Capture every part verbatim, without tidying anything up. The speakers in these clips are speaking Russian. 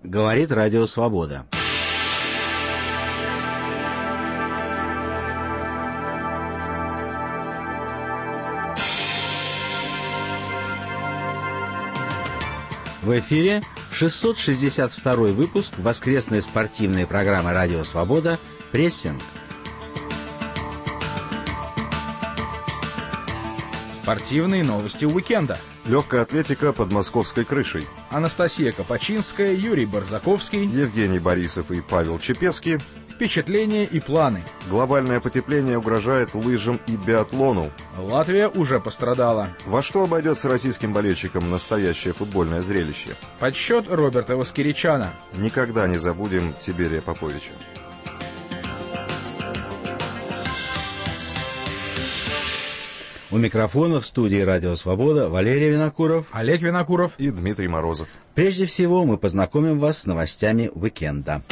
Говорит Радио Свобода. В эфире шестьсот шестьдесят второй выпуск воскресной спортивной программы «Радио Свобода» «Прессинг». Спортивные новости уикенда. Легкая атлетика под московской крышей. Анастасия Копачинская, Юрий Барзаковский, Евгений Борисов и Павел Чепецкий. Впечатления и планы. Глобальное потепление угрожает лыжам и биатлону. Латвия уже пострадала. Во что обойдется российским болельщикам настоящее футбольное зрелище? Подсчет Роберта Воскиричана. Никогда не забудем Тиберия Поповича. У микрофона в студии «Радио Свобода» Валерий Винокуров, Олег Винокуров и Дмитрий Морозов. Прежде всего мы познакомим вас с новостями уикенда.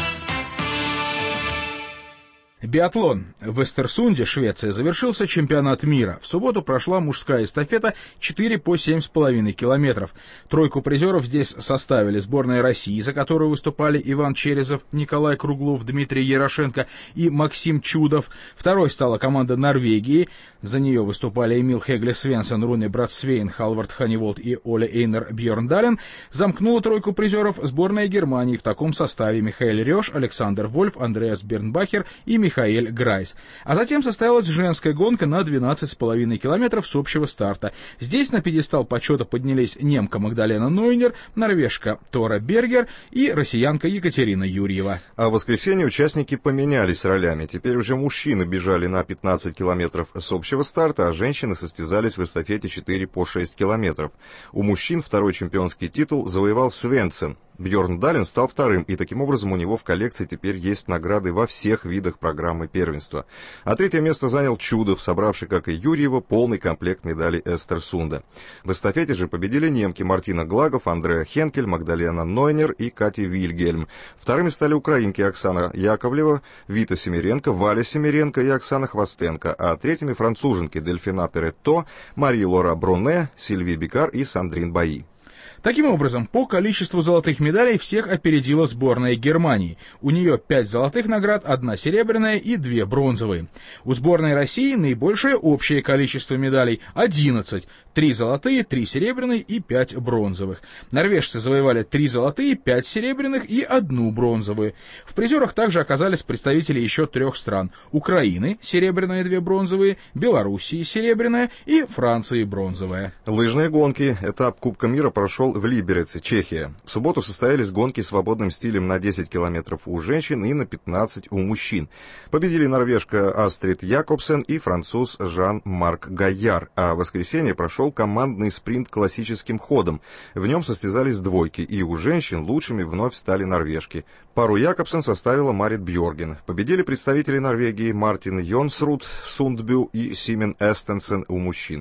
Биатлон. В Эстерсунде, Швеция, завершился чемпионат мира. В субботу прошла мужская эстафета четыре по семь с половиной километров. Тройку призеров здесь составили сборная России, за которую выступали Иван Черезов, Николай Круглов, Дмитрий Ярошенко и Максим Чудов. Второй стала команда Норвегии. За нее выступали Эмил Хегле Свенсон, Руне Братсвейн, Халвард Ханиволд и Оле Эйнер Бьерндален. Замкнула тройку призеров сборная Германии в таком составе: Михаэль Рёш, Александр Вольф, Андреас Бернбахер и Михаэль Грайс. А затем состоялась женская гонка на двенадцать с половиной километров с общего старта. Здесь на пьедестал почета поднялись немка Магдалена Нойнер, норвежка Тора Бергер и россиянка Екатерина Юрьева. А в воскресенье участники поменялись ролями. Теперь уже мужчины бежали на пятнадцать километров с общего старта, а женщины состязались в эстафете четыре по шесть километров. У мужчин второй чемпионский титул завоевал Свенсен. Бьерндален стал вторым, и таким образом у него в коллекции теперь есть награды во всех видах программы первенства. А третье место занял Чудов, собравший, как и Юрьева, полный комплект медалей Эстерсунда. В эстафете же победили немки Мартина Глагов, Андреа Хенкель, Магдалена Нойнер и Кати Вильгельм. Вторыми стали украинки Оксана Яковлева, Вита Семиренко, Валя Семиренко и Оксана Хвостенко, а третьими француженки Дельфина Перетто, Мари Лора Бруне, Сильви Бикар и Сандрин Баи. Таким образом, по количеству золотых медалей всех опередила сборная Германии. У нее пять золотых наград, одна серебряная и две бронзовые. У сборной России наибольшее общее количество медалей – одиннадцать. три золотые, три серебряные и пять бронзовых. Норвежцы завоевали три золотые, пять серебряных и одну бронзовую. В призерах также оказались представители еще трех стран: Украины – серебряная, две бронзовые, Белоруссии – серебряная и Франции – бронзовая. Лыжные гонки. Этап Кубка мира прошел в Либереце, Чехия. В субботу состоялись гонки свободным стилем на десять километров у женщин и на пятнадцать у мужчин. Победили норвежка Астрид Якобсен и француз Жан-Марк Гайяр, а в воскресенье прошел командный спринт классическим ходом. В нем состязались двойки, и у женщин лучшими вновь стали норвежки. Пару Якобсен составила Марит Бьорген. Победили представители Норвегии Мартин Йонсруд, Сундбю и Симен Эстенсен у мужчин.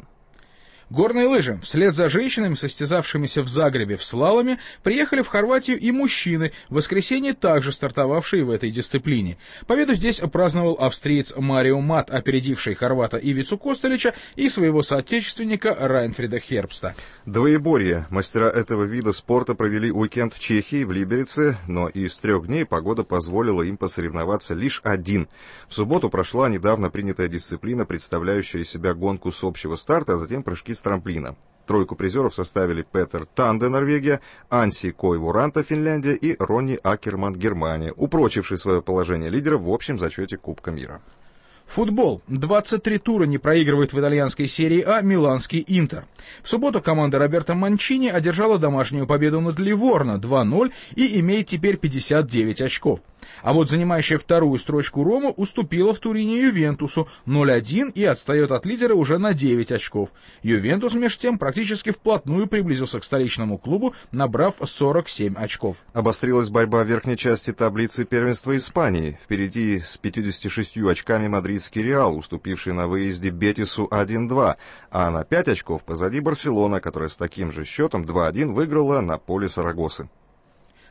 Горные лыжи. Вслед за женщинами, состязавшимися в Загребе в слаломе, приехали в Хорватию и мужчины, в воскресенье также стартовавшие в этой дисциплине. Победу здесь праздновал австриец Марио Мат, опередивший хорвата Ивицу Костелича и своего соотечественника Райнфрида Хербста. Двоеборье. Мастера этого вида спорта провели уикенд в Чехии, в Либереце, но из трех дней погода позволила им посоревноваться лишь один. В субботу прошла недавно принятая дисциплина, представляющая из себя гонку с общего старта, а затем прыжки с трамплина. Тройку призеров составили Петер Танде, Норвегия, Анси Койвуранта, Финляндия и Ронни Акерман, Германия, упрочивший свое положение лидера в общем зачете Кубка мира. Футбол. двадцать три тура не проигрывает в итальянской серии А миланский Интер. В субботу команда Роберто Манчини одержала домашнюю победу над Ливорно два ноль и имеет теперь пятьдесят девять очков. А вот занимающая вторую строчку Рома уступила в Турине Ювентусу ноль один и отстает от лидера уже на девять очков. Ювентус, между тем, практически вплотную приблизился к столичному клубу, набрав сорок семь очков. Обострилась борьба в верхней части таблицы первенства Испании. Впереди с пятьюдесятью шестью очками мадридский Реал, уступивший на выезде Бетису один два, а на пять очков позади Барселона, которая с таким же счетом два один выиграла на поле Сарагосы.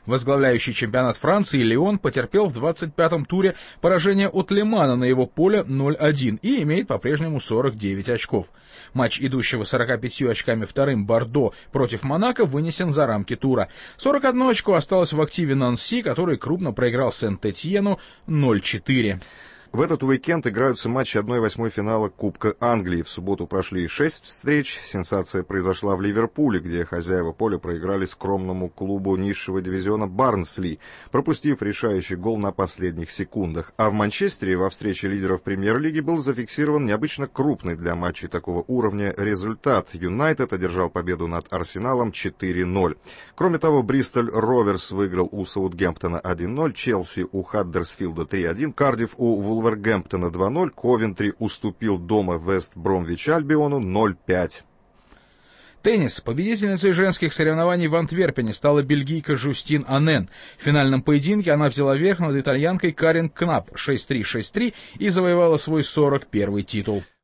Возглавляющий чемпионат Франции Лион потерпел в двадцать пятом туре поражение от Лемана на его поле ноль один и имеет по-прежнему сорок девять очков. Матч идущего сорока пятью очками вторым Бордо против Монако вынесен за рамки тура. сорок одно очко осталось в активе Нанси, который крупно проиграл Сент-Этьену ноль четыре. В этот уикенд играются матчи одной восьмой финала Кубка Англии. В субботу прошли шесть встреч. Сенсация произошла в Ливерпуле, где хозяева поля проиграли скромному клубу низшего дивизиона Барнсли, пропустив решающий гол на последних секундах. А в Манчестере во встрече лидеров премьер-лиги был зафиксирован необычно крупный для матчей такого уровня результат. Юнайтед одержал победу над Арсеналом четыре ноль. Кроме того, Бристоль Роверс выиграл у Саутгемптона один ноль, Челси у Хаддерсфилда три один, Кардифф у Вулвергэмптона два ноль, Ковентри уступил дома Вест-Бромвич Альбиону ноль пять. Теннис. Победительницей женских соревнований в Антверпене стала бельгийка Жюстин Анен. В финальном поединке она взяла верх над итальянкой Карен Кнап шесть три шесть три и завоевала свой сорок первый титул.